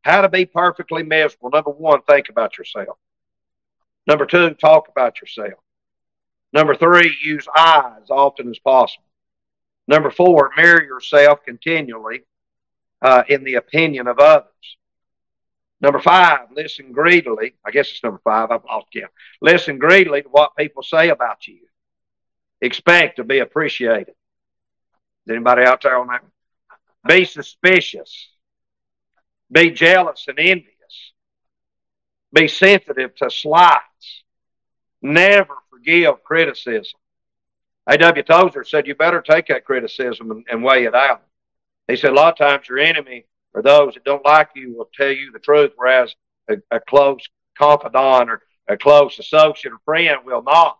How to be perfectly miserable. Number one, think about yourself. Number two, talk about yourself. Number three, use I as often as possible. Number four, mirror yourself continually in the opinion of others. Number five, listen greedily. I guess it's number five. I've lost count. Listen greedily to what people say about you. Expect to be appreciated. Is anybody out there on that? Be suspicious. Be jealous and envious. Be sensitive to slights. Never forgive criticism. A.W. Tozer said, you better take that criticism and weigh it out. He said, a lot of times your enemy or those that don't like you will tell you the truth, whereas a close confidant or a close associate or friend will not.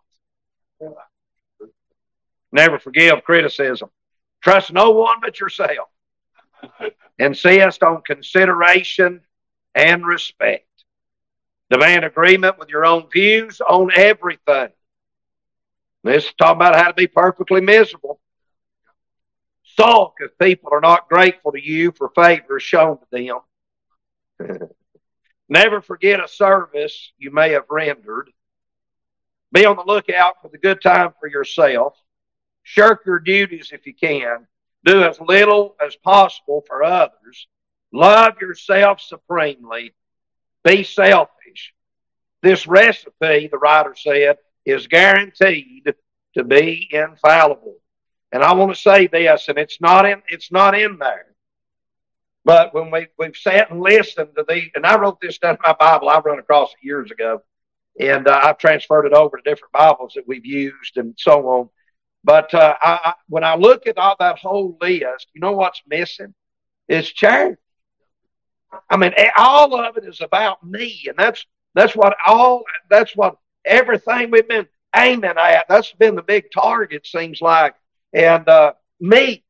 Never forgive criticism. Trust no one but yourself. Insist on consideration and respect. Demand agreement with your own views on everything. This is talking about how to be perfectly miserable. Sulk if people are not grateful to you for favors shown to them. Never forget a service you may have rendered. Be on the lookout for the good time for yourself. Shirk your duties if you can. Do as little as possible for others. Love yourself supremely. Be selfish. This recipe, the writer said, is guaranteed to be infallible. And I want to say this, and it's not in there. But when we've sat and listened to these, and I wrote this down in my Bible, I run across it years ago, and I've transferred it over to different Bibles that we've used and so on. But when I look at all that whole list, you know what's missing? It's charity. I mean, all of it is about me, and that's what everything we've been aiming at. That's been the big target, seems like. And me.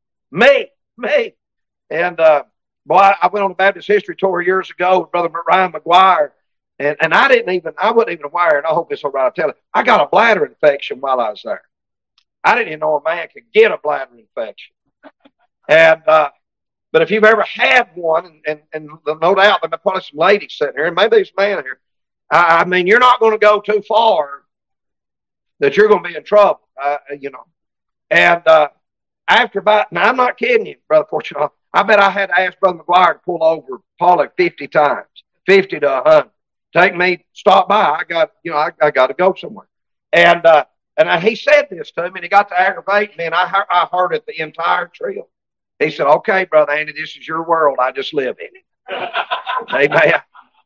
And boy, I went on a Baptist history tour years ago with Brother Ryan McGuire, and I wasn't even aware, and I hope it's all right, I'll tell you, I got a bladder infection while I was there. I didn't even know a man could get a bladder infection. And but if you've ever had one, and no doubt there's probably some ladies sitting here, and maybe there's a man here, I mean, you're not going to go too far that you're going to be in trouble, And after about, now I'm not kidding you, Brother Fortunato, I bet I had to ask Brother McGuire to pull over probably 50 times, 50 to 100. Take me, stop by. I got to go somewhere. And he said this to me, and he got to aggravate me, and I heard it the entire trip. He said, okay, Brother Andy, this is your world. I just live in it. Amen.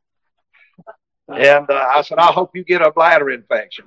And I said, I hope you get a bladder infection.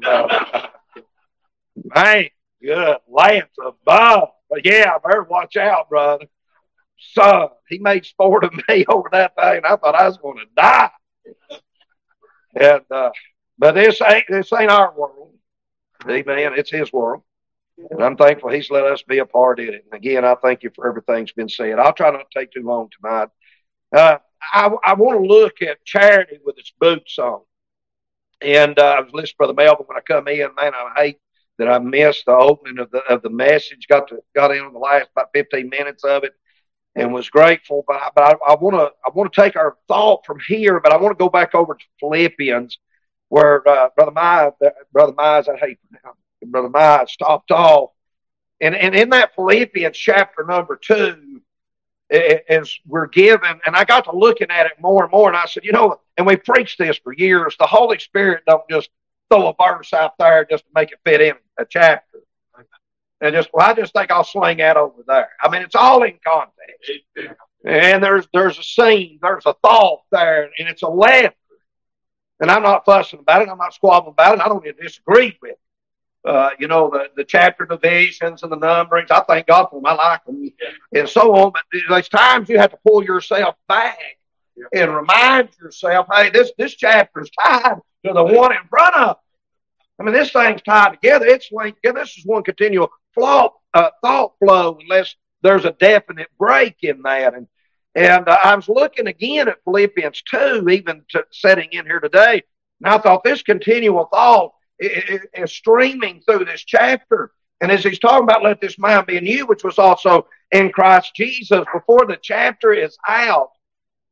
Man, good Lance above. But yeah, I better watch out, brother. Son, he made sport of me over that thing. I thought I was going to die. And but this ain't our world. Amen. It's his world. And I'm thankful he's let us be a part of it. And again, I thank you for everything that's been said. I'll try not to take too long tonight. I want to look at charity with its boots on. And I was listening to Brother Melvin when I come in. Man, I hate that I missed the opening of the message. Got in on the last about 15 minutes of it, and was grateful. But I want to take our thought from here. But I want to go back over to Philippians, where Brother Mize, I hate now. Brother Mize stopped off, and in that Philippians chapter number 2, as we're given, and I got to looking at it more and more, and I said, and we've preached this for years, the Holy Spirit don't just throw a verse out there just to make it fit in a chapter. And I just think I'll sling that over there. I mean, it's all in context. And there's a scene, there's a thought there, and it's a letter. And I'm not fussing about it, I'm not squabbling about it, I don't even disagree with it. The chapter divisions and the numberings, I thank God for them, I like them, and so on. But there's times you have to pull yourself back and remind yourself, hey, this chapter is tied to the one in front of it. I mean, this thing's tied together. It's linked together. This is one continual thought flow, unless there's a definite break in that. And I was looking again at Philippians 2, even setting in here today, and I thought this continual thought is streaming through this chapter. And as he's talking about, let this mind be in you, which was also in Christ Jesus, before the chapter is out,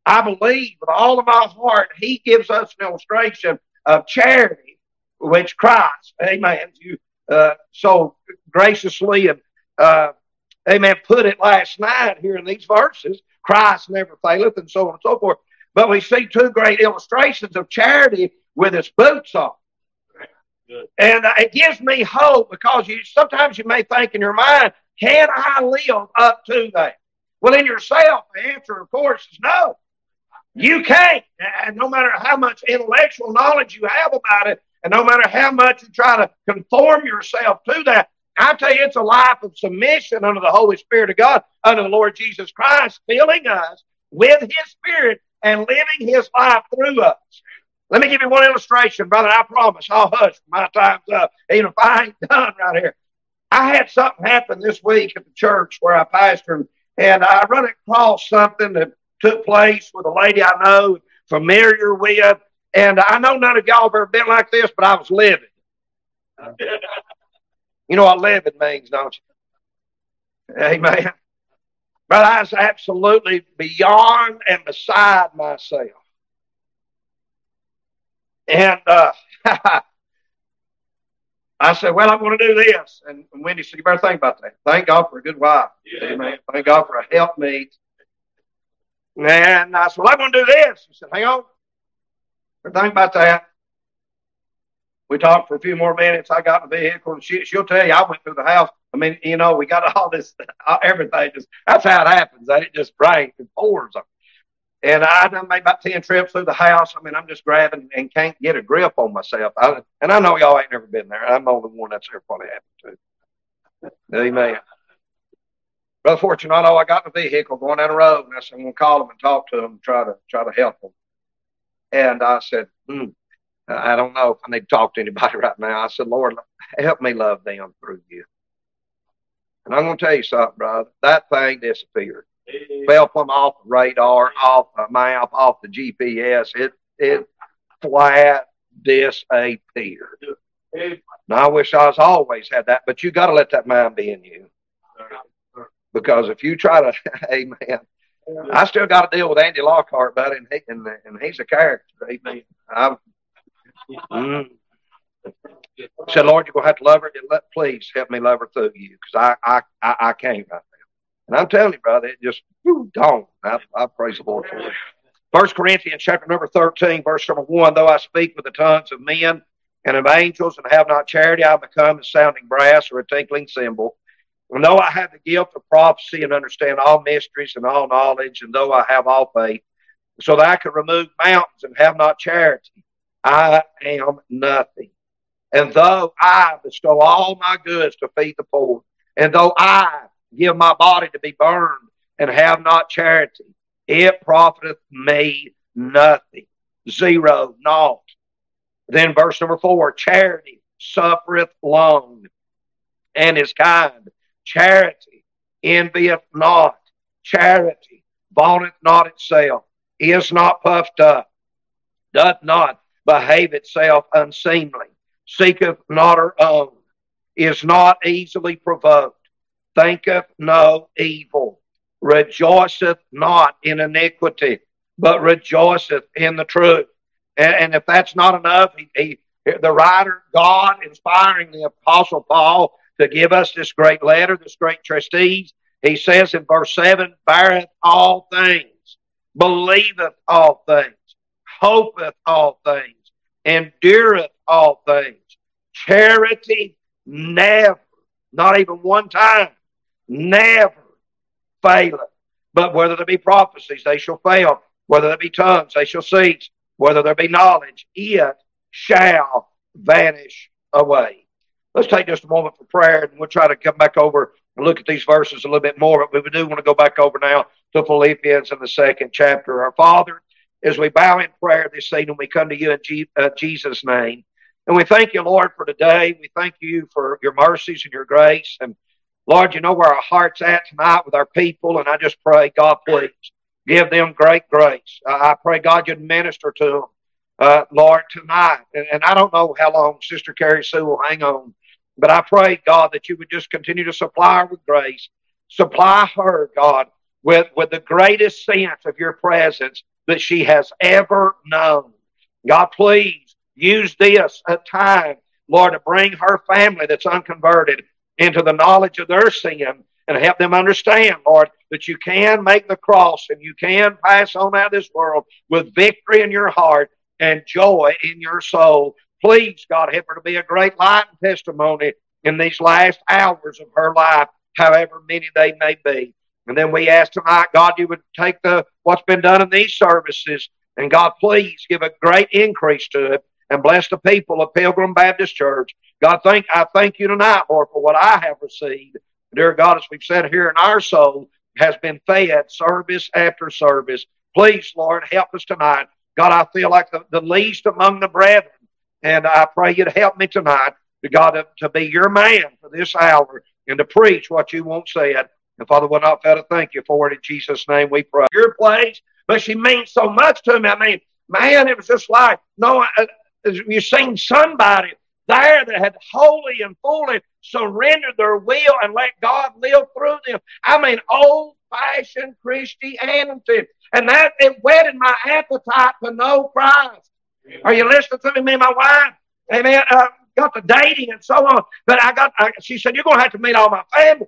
I believe with all of my heart He gives us an illustration of charity, which Christ, amen, you so graciously and amen, put it last night here in these verses. Christ never faileth, and so on and so forth. But we see two great illustrations of charity with its boots on. And it gives me hope, because sometimes you may think in your mind, can I live up to that? Well, in yourself, the answer, of course, is no. You can't. And no matter how much intellectual knowledge you have about it, and no matter how much you try to conform yourself to that, I tell you, it's a life of submission under the Holy Spirit of God, under the Lord Jesus Christ, filling us with His Spirit and living His life through us. Let me give you one illustration, brother. I promise I'll hush. My time's up, even if I ain't done right here. I had something happen this week at the church where I pastored, and I run across something that took place with a lady I know, familiar with, and I know none of y'all have ever been like this, but I was livid. You know what livid means, don't you? Amen. But I was absolutely beyond and beside myself. And I said, well, I'm going to do this. And Wendy said, you better think about that. Thank God for a good wife. Yeah. Amen. Thank God for a helpmeet. And I said, well, I'm going to do this. She said, hang on. Think about that. We talked for a few more minutes. I got in the vehicle, and she'll tell you, I went through the house. I mean, you know, we got all this, everything. That's how it happens. It just rains and pours. And I done made about 10 trips through the house. I mean, I'm just grabbing and can't get a grip on myself. And I know y'all ain't never been there. I'm the only one that's ever probably happened to. Amen. Brother Fortunato, I got in the vehicle going down the road, and I said, I'm going to call them and talk to them and try to help them. And I said, I don't know if I need to talk to anybody right now. I said, Lord, help me love them through you. And I'm going to tell you something, brother. That thing disappeared. Fell from off the radar, off the map, off the GPS. It flat disappeared. Now, I wish I was always had that, but you got to let that mind be in you. Because if you try to, amen, I still got to deal with Andy Lockhart, buddy, and he's a character. Amen. I said, Lord, you're going to have to love her. Please help me love her through you, because I can't right now. And I'm telling you, brother, it just dawned. I praise the Lord for it. 1 Corinthians chapter number 13, verse number 1, though I speak with the tongues of men and of angels and have not charity, I become a sounding brass or a tinkling cymbal. And though I have the gift of prophecy and understand all mysteries and all knowledge, and though I have all faith, so that I can remove mountains and have not charity, I am nothing. And though I bestow all my goods to feed the poor, and though I give my body to be burned and have not charity, it profiteth me nothing. Zero, naught. Then verse number 4, charity suffereth long and is kind. Charity envieth not. Charity vaunteth not itself, is not puffed up, doth not behave itself unseemly, seeketh not her own, is not easily provoked, thinketh no evil, rejoiceth not in iniquity, but rejoiceth in the truth. And if that's not enough, the writer, God, inspiring the Apostle Paul to give us this great letter, this great prestige, he says in verse 7, beareth all things, believeth all things, hopeth all things, endureth all things. Charity never, not even one time, never faileth. But whether there be prophecies, they shall fail. Whether there be tongues, they shall cease. Whether there be knowledge, it shall vanish away. Let's take just a moment for prayer, and we'll try to come back over and look at these verses a little bit more. But we do want to go back over now to Philippians in the 2nd chapter. Our Father, as we bow in prayer this evening, we come to you in Jesus' name. And we thank you, Lord, for today. We thank you for your mercies and your grace. And Lord, you know where our heart's at tonight with our people. And I just pray, God, please give them great grace. I pray, God, you'd minister to them, Lord, tonight. And I don't know how long Sister Carrie Sue will hang on. But I pray, God, that you would just continue to supply her with grace. Supply her, God, with the greatest sense of your presence that she has ever known. God, please use this time, Lord, to bring her family that's unconverted into the knowledge of their sin and help them understand, Lord, that you can make the cross and you can pass on out of this world with victory in your heart and joy in your soul. Please, God, help her to be a great light and testimony in these last hours of her life, however many they may be. And then we ask tonight, God, you would take what's been done in these services, and God, please give a great increase to it and bless the people of Pilgrim Baptist Church. God, I thank you tonight, Lord, for what I have received. Dear God, as we've said here in our soul, has been fed service after service. Please, Lord, help us tonight. God, I feel like the least among the brethren, and I pray you'd help me tonight, God, to be your man for this hour and to preach what you want said. And Father, we'll not fail to thank you for it. In Jesus' name we pray. Your place, but she means so much to me. I mean, man, it was just like, you seen somebody there that had wholly and fully surrendered their will and let God live through them. I mean, old-fashioned Christianity. And that, it whetted my appetite to know Christ. Are you listening to me and my wife? Amen. Got the dating and so on. But she said, you're going to have to meet all my family.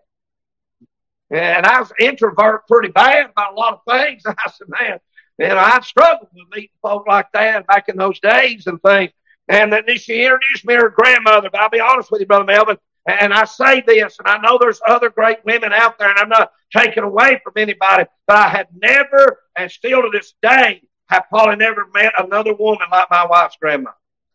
And I was an introvert pretty bad about a lot of things. I said, man, I struggled with meeting folk like that back in those days and things. And then she introduced me to her grandmother. But I'll be honest with you, Brother Melvin, and I say this, and I know there's other great women out there, and I'm not taking away from anybody, but I had never, and still to this day, have probably never met another woman like my wife's grandmother.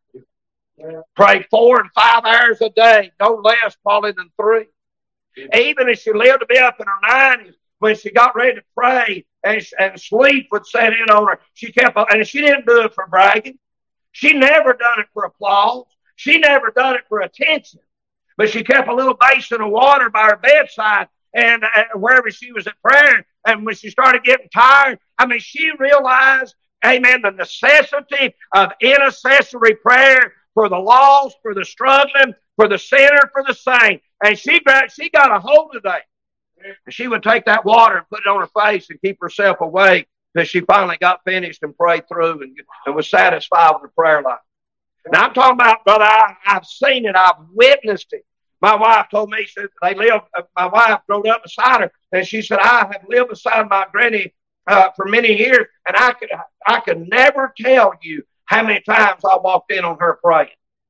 Pray 4 and 5 hours a day, no less probably than 3. Even if she lived to be up in her 90s, when she got ready to pray and sleep would set in on her, she kept on, and she didn't do it for bragging. She never done it for applause. She never done it for attention. But she kept a little basin of water by her bedside and wherever she was at prayer. And when she started getting tired, I mean, she realized, amen, the necessity of intercessory prayer for the lost, for the struggling, for the sinner, for the saint. And she got a hold of that. And she would take that water and put it on her face and keep herself awake till she finally got finished and prayed through and was satisfied with the prayer life. Now I'm talking about, brother, I've seen it. I've witnessed it. My wife told me, she said, my wife rode up beside her, and she said, I have lived beside my granny for many years, and I could never tell you how many times I walked in on her praying.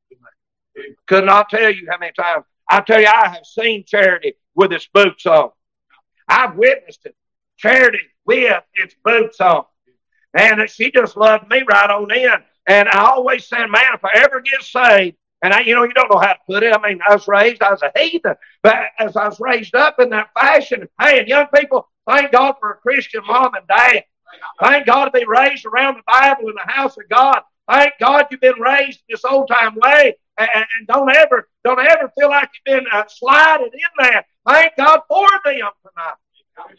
Could not tell you how many times. I tell you, I have seen Charity with its boots on. I've witnessed it. Charity with its boots on. And she just loved me right on in. And I always said, man, if I ever get saved, and you don't know how to put it. I mean, I was a heathen. But as I was raised up in that fashion, hey, and young people, thank God for a Christian mom and dad. Thank God to be raised around the Bible in the house of God. Thank God you've been raised this old-time way. And don't ever feel like you've been slided in there. Thank God for them tonight.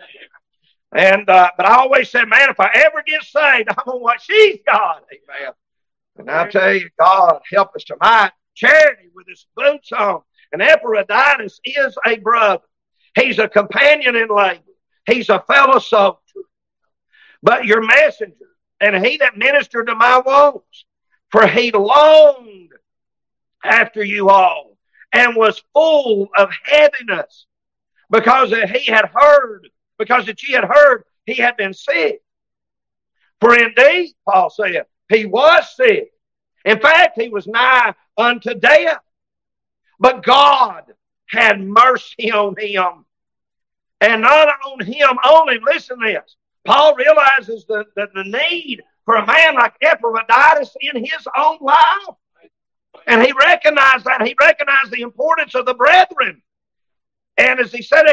And but I always said, man, if I ever get saved, I'm going to what she's got. Amen. And I tell you, God help us tonight. Charity with his boots on. And Epaphroditus is a brother. He's a companion in labor. He's a fellow soldier. But your messenger, and he that ministered to my wounds, for he longed after you all, and was full of heaviness, because he had heard, he had been sick. For indeed, Paul said, he was sick. In fact, he was nigh unto death. But God had mercy on him. And not on him only. Listen to this. Paul realizes the need for a man like Epaphroditus in his own life. And he recognized that. He recognized the importance of the brethren. And as he said,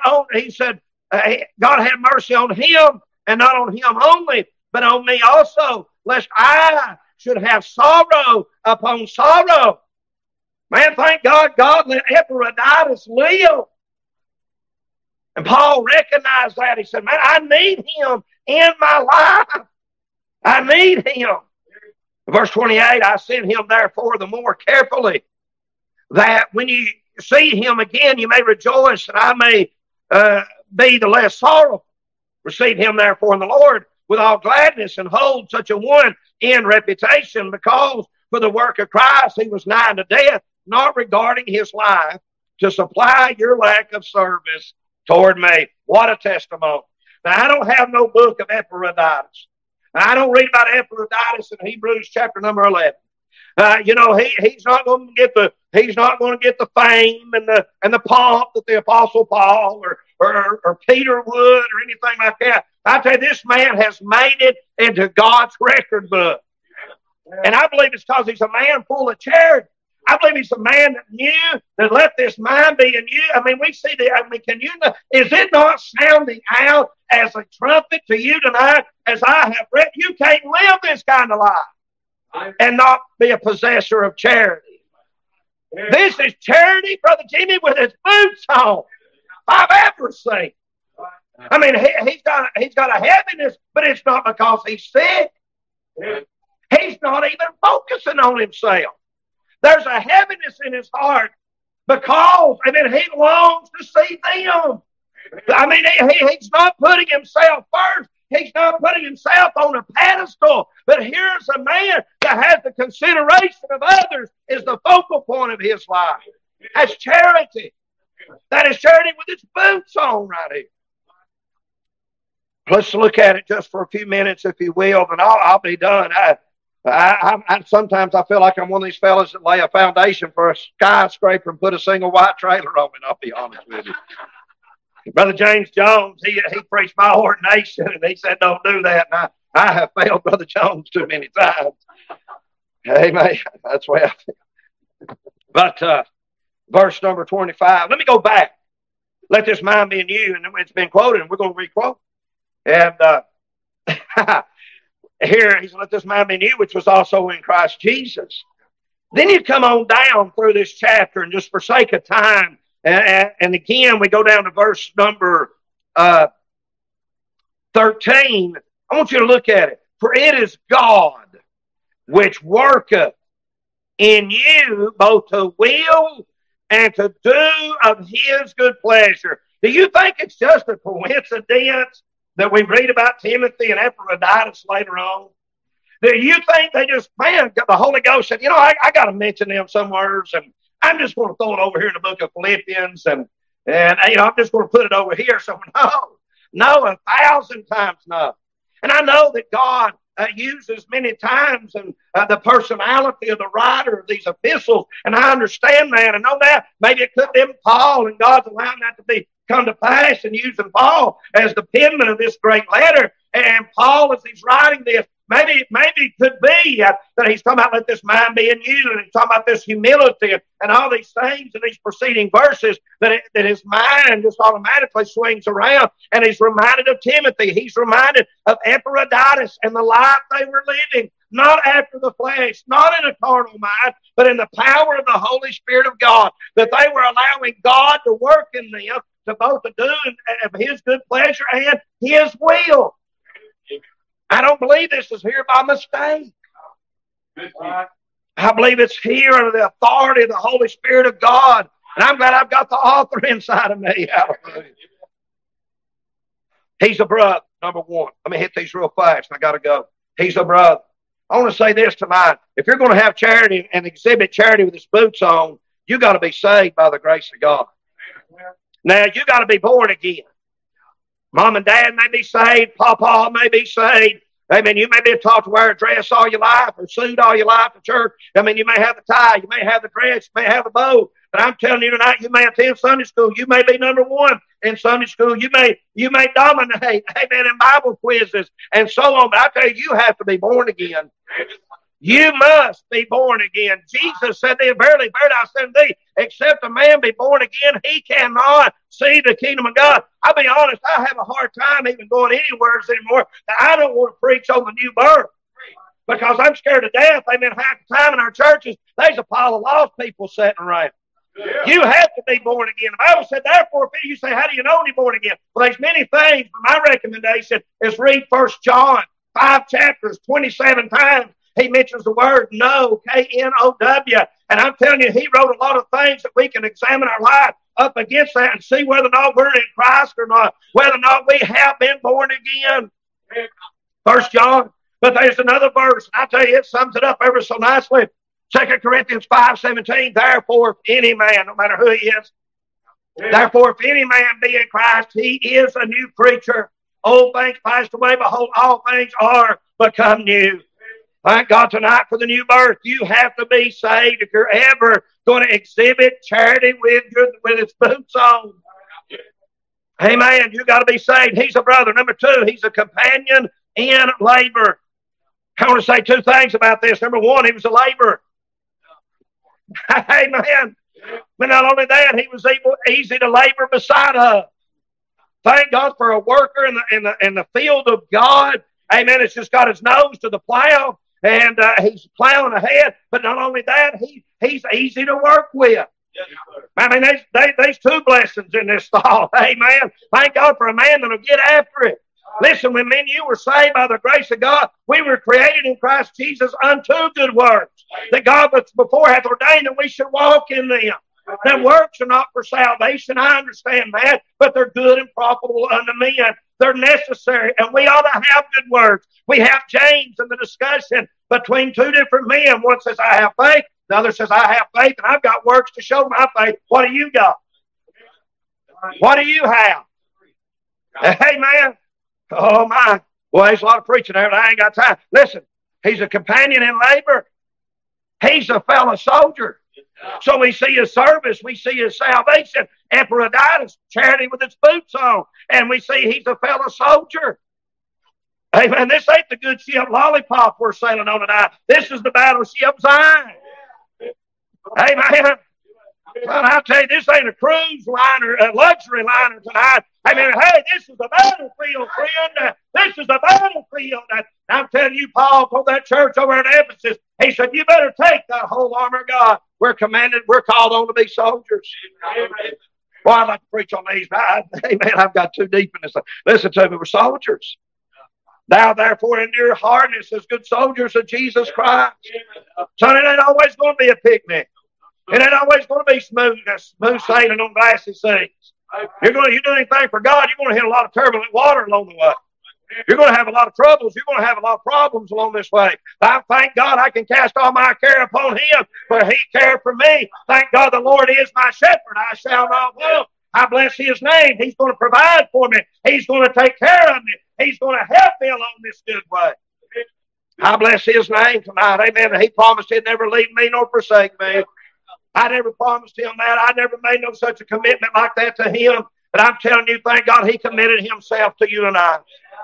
God had mercy on him, and not on him only, but on me also, lest I should have sorrow upon sorrow. Man, thank God, God let Epaphroditus live. And Paul recognized that. He said, man, I need him in my life. I need him. Verse 28, I send him therefore the more carefully, that when you see him again, you may rejoice, and I may be the less sorrowful. Receive him therefore in the Lord, with all gladness and hold such a one in reputation, because for the work of Christ he was nigh to death, not regarding his life, to supply your lack of service toward me. What a testimony. Now, I don't have no book of Epaphroditus. I don't read about Epaphroditus in Hebrews chapter number 11. He's not going to get the fame and the pomp that the Apostle Paul or Peter would or anything like that. I tell you, this man has made it into God's record book. And I believe it's because he's a man full of charity. I believe he's a man that knew that let this mind be in you. I mean, we see is it not sounding out as a trumpet to you tonight as I have read? You can't live this kind of life and not be a possessor of charity. This is charity, Brother Jimmy, with his boots on. I've ever seen. I mean, he's got a heaviness, but it's not because he's sick. He's not even focusing on himself. There's a heaviness in his heart because, he longs to see them. I mean, he's not putting himself first. He's not putting himself on a pedestal. But here's a man that has the consideration of others is the focal point of his life. That's charity. That is charity with its boots on right here. Let's look at it just for a few minutes, if you will, and I'll be done. Sometimes I feel like I'm one of these fellas that lay a foundation for a skyscraper and put a single white trailer on it, I'll be honest with you. Brother James Jones, he preached my ordination, and he said, don't do that. And I have failed Brother Jones too many times. Amen. That's the way I feel. But verse number 25, let me go back. Let this mind be in you, and it's been quoted, and we're going to re-quote. And here, he said, let this mind be in you, which was also in Christ Jesus. Then you come on down through this chapter, and just for sake of time, and again, we go down to verse number 13. I want you to look at it. For it is God which worketh in you both to will and to do of his good pleasure. Do you think it's just a coincidence that we read about Timothy and Epaphroditus later on? Do you think they just, the Holy Ghost said, I got to mention them somewhere, and I'm just going to throw it over here in the book of Philippians, and I'm just going to put it over here. So no, 1,000 times no. And I know that God uses many times and the personality of the writer of these epistles, and I understand that. I know that. Maybe it could have been Paul, and God's allowing that to come to pass and using Paul as the penman of this great letter. And Paul, as he's writing this, maybe it could be that he's talking about let this mind be in you, and he's talking about this humility and all these things in these preceding verses, that his mind just automatically swings around, and he's reminded of Timothy. He's reminded of Epaphroditus and the life they were living, not after the flesh, not in a carnal mind, but in the power of the Holy Spirit of God, that they were allowing God to work in them to both to do of his good pleasure and his will. I don't believe this is here by mistake. I believe it's here under the authority of the Holy Spirit of God. And I'm glad I've got the author inside of me. Hallelujah. He's a brother, number one. Let me hit these real fast. I got to go. He's a brother. I want to say this tonight. If you're going to have charity and exhibit charity with his boots on, you got to be saved by the grace of God. Now, you got to be born again. Mom and Dad may be saved. Papa may be saved. Amen. You may be taught to wear a dress all your life or suit all your life to church. I mean, you may have the tie. You may have the dress. You may have the bow. But I'm telling you tonight, you may attend Sunday school. You may be number one in Sunday school. You may dominate. Amen. In Bible quizzes and so on. But I tell you, you have to be born again. You must be born again. Jesus said, verily, verily, I say unto thee, except a man be born again, he cannot see the kingdom of God. I'll be honest, I have a hard time even going anywhere anymore. I don't want to preach on the new birth because I'm scared to death. Amen. Half the time in our churches, there's a pile of lost people sitting around. Yeah. You have to be born again. The Bible said, therefore, if you say, how do you know when you're born again? Well, there's many things, but my recommendation is read 1 John, 5 chapters, 27 times. He mentions the word know, K-N-O-W. And I'm telling you, he wrote a lot of things that we can examine our life up against that and see whether or not we're in Christ or not, whether or not we have been born again. First John. But there's another verse, and I tell you, it sums it up ever so nicely. 2 Corinthians 5:17. Therefore, if any man, no matter who he is, therefore, if any man be in Christ, he is a new creature. Old things passed away, behold, all things are become new. Thank God tonight for the new birth. You have to be saved if you're ever going to exhibit charity with its boots on. Amen. You got to be saved. He's a brother. Number two, he's a companion in labor. I want to say two things about this. Number one, he was a laborer. Amen. But not only that, he was easy to labor beside us. Thank God for a worker in the field of God. Amen. It's just got his nose to the plow, and he's plowing ahead. But not only that, he's easy to work with. I mean, there's two blessings in this thought. Amen. Thank God for a man that'll get after it. Listen, when me and you were saved by the grace of God, we were created in Christ Jesus unto good works, that God before hath ordained that we should walk in them. Them works are not for salvation, I understand that, but they're good and profitable unto men. They're necessary, and we ought to have good works. We have James in the discussion between two different men. One says, I have faith. The other says, I have faith, and I've got works to show my faith. What do you got? What do you have? Amen. Oh, my. Well, there's a lot of preaching there, but I ain't got time. Listen, he's a companion in labor. He's a fellow soldier. So we see his service. We see his salvation. Epaphroditus, charity with its boots on. And we see he's a fellow soldier. Amen. This ain't the good ship Lollipop we're sailing on tonight. This is the battleship Zion. Amen. Well, I'll tell you, this ain't a cruise liner, a luxury liner tonight. I mean, hey, this is the battlefield, friend. This is the battlefield. I'm telling you, Paul told that church over in Ephesus, he said, you better take that whole armor of God. We're called on to be soldiers. Well, I'd like to preach on these. Amen. I've got too deep in this. Listen to me, we're soldiers. Thou therefore endure hardness as good soldiers of Jesus Christ. Son, it ain't always going to be a picnic. It ain't always going to be smooth sailing on glassy seas. You do anything for God, you're going to hit a lot of turbulent water along the way. You're going to have a lot of troubles. You're going to have a lot of problems along this way. I thank God I can cast all my care upon Him, for He cared for me. Thank God the Lord is my shepherd. I shall not want. I bless His name. He's going to provide for me. He's going to take care of me. He's going to help me along this good way. I bless His name tonight. Amen. He promised He'd never leave me nor forsake me. I never promised Him that. I never made no such a commitment like that to Him. But I'm telling you, thank God He committed Himself to you and I.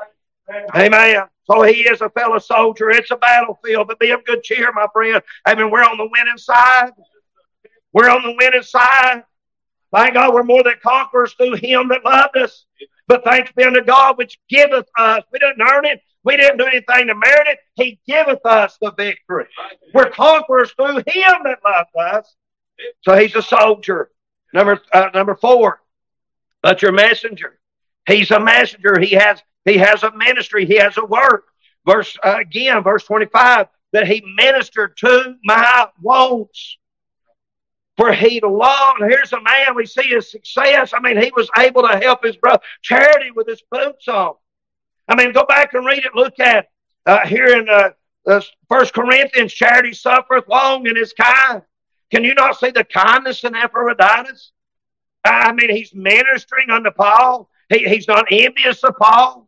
Amen. So He is a fellow soldier. It's a battlefield, but be of good cheer, my friend. Amen. We're on the winning side. We're on the winning side. Thank God we're more than conquerors through Him that loved us. But thanks be unto God which giveth us. We didn't earn it. We didn't do anything to merit it. He giveth us the victory. We're conquerors through Him that loved us. So He's a soldier. Number 4. But your messenger. He's a messenger. He has a ministry. He has a work. Verse 25, that He ministered to my wants. For He loved. Here's a man, we see his success. I mean, he was able to help his brother. Charity with his boots on. I mean, go back and read it. Look at here in 1 Corinthians, charity suffereth long and is kind. Can you not see the kindness in Epaphroditus? I mean, he's ministering unto Paul. He's not envious of Paul.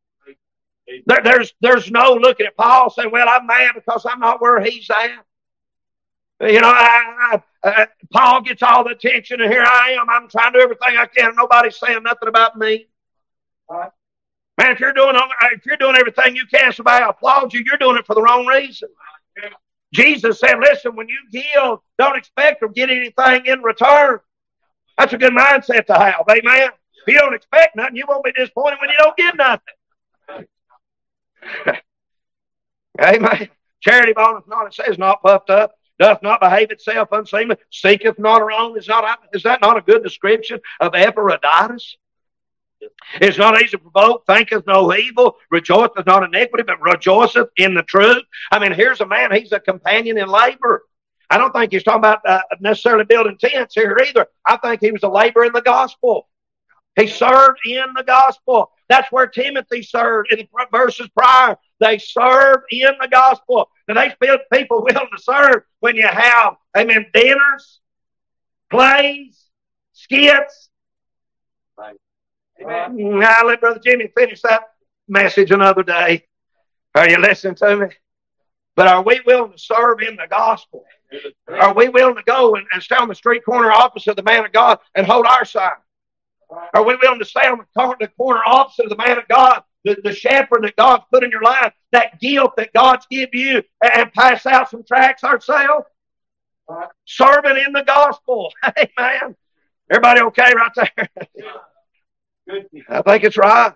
There's no looking at Paul saying, well, I'm mad because I'm not where he's at. You know, Paul gets all the attention, and here I am. I'm trying to do everything I can, and nobody's saying nothing about me. Man, if you're doing everything you can, somebody applaud you, you're doing it for the wrong reason. Jesus said, listen, when you give, don't expect to get anything in return. That's a good mindset to have. Amen. If you don't expect nothing, you won't be disappointed when you don't get nothing. Amen. Charity boneth not, it says, not puffed up, doth not behave itself unseemly, seeketh not her own. Is that not a good description of Epaphroditus? It's not easy to provoke, thinketh no evil, rejoiceth not in iniquity, but rejoiceth in the truth. I mean, here's a man, he's a companion in labor. I don't think he's talking about necessarily building tents here either. I think he was a laborer in the gospel. He served in the gospel. That's where Timothy served in the verses prior. They served in the gospel. And they people willing to serve when you have, amen, dinners, plays, skits. Right. Amen. Now let Brother Jimmy finish that message another day. Are you listening to me? But are we willing to serve in the gospel? Are we willing to go and stand on the street corner opposite the man of God and hold our sign? Are we willing to stay on the corner opposite of the man of God, the shepherd that God's put in your life, that gift that God's give you, and pass out some tracts ourselves? Serving in the gospel. Amen. Everybody okay right there? I think it's right.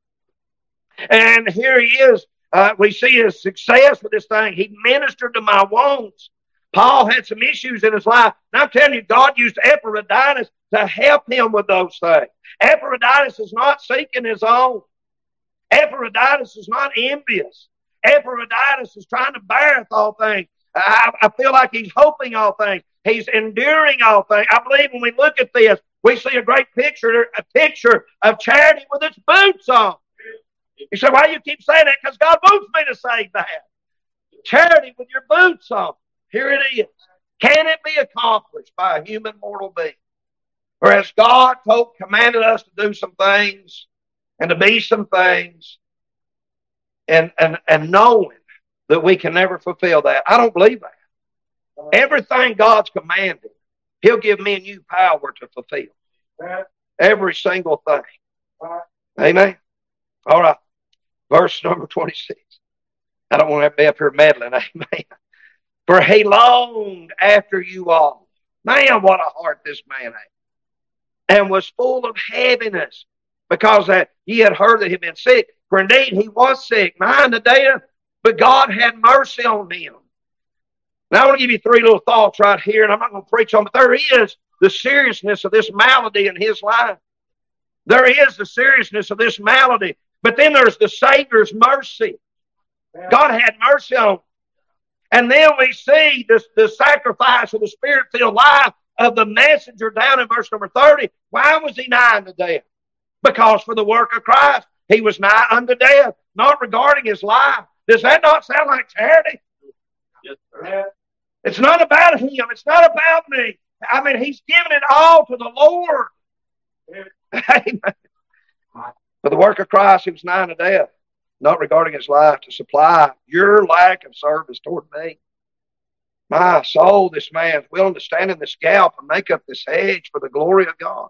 And here he is. We see his success with this thing. He ministered to my wants. Paul had some issues in his life. And I'm telling you, God used Epaphroditus to help him with those things. Epaphroditus is not seeking his own. Epaphroditus is not envious. Epaphroditus is trying to bear all things. I feel like he's hoping all things. He's enduring all things. I believe when we look at this, we see a great picture of charity with its boots on. You say, why do you keep saying that? Because God wants me to say that. Charity with your boots on. Here it is. Can it be accomplished by a human mortal being? Or has God commanded us to do some things and to be some things and knowing that we can never fulfill that? I don't believe that. Everything God's commanded, He'll give me and you power to fulfill. Every single thing. Amen. All right. Verse number 26. I don't want to be up here meddling. Amen. For he longed after you all. Man, what a heart this man had. And was full of heaviness, because he had heard that he had been sick. For indeed he was sick, nigh unto death, but God had mercy on him. Now I want to give you three little thoughts right here, and I'm not going to preach on, but there is the seriousness of this malady in his life. There is the seriousness of this malady. But then there's the Savior's mercy. God had mercy on him. And then we see the sacrifice of the Spirit-filled life of the messenger down in verse number 30. Why was he nigh unto death? Because for the work of Christ, he was nigh unto death, not regarding his life. Does that not sound like charity? Yes, sir. It's not about him. It's not about me. I mean, he's given it all to the Lord. Amen. For the work of Christ, he was nigh unto death, not regarding his life, to supply your lack of service toward me. My soul, this man's willing to stand in the scalp and make up this hedge for the glory of God.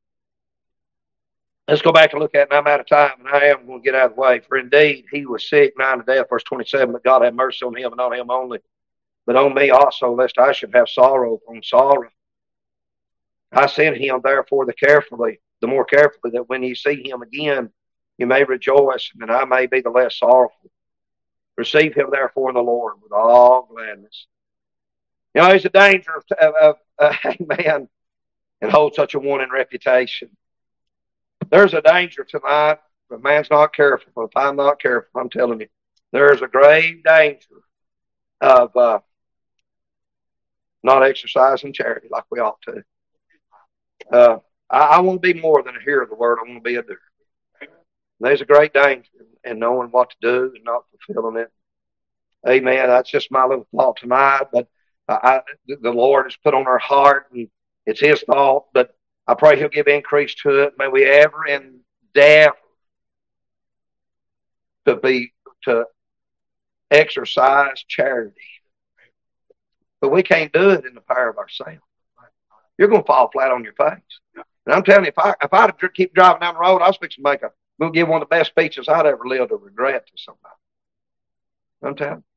Let's go back and look at it, and I'm out of time, and I am going to get out of the way. For indeed, he was sick, nigh unto death, verse 27, but God had mercy on him, and not him only, but on me also, lest I should have sorrow upon sorrow. I sent him, therefore, the more carefully, that when ye see him again, you may rejoice, and that I may be the less sorrowful. Receive him, therefore, in the Lord with all gladness. You know, there's a danger of a man and hold such a one in reputation. There's a danger tonight if a man's not careful. If I'm not careful, I'm telling you, there's a grave danger of not exercising charity like we ought to. I want to be more than a hearer of the word. I want to be a doer. There's a great danger in knowing what to do and not fulfilling it. Amen. That's just my little thought tonight. But the Lord has put on our heart, and it's His thought. But I pray He'll give increase to it. May we ever endeavor to exercise charity. But we can't do it in the power of ourselves. You're going to fall flat on your face. And I'm telling you, if I'd keep driving down the road, I was fixing to give one of the best speeches I'd ever lived to regret to somebody. I'm telling you.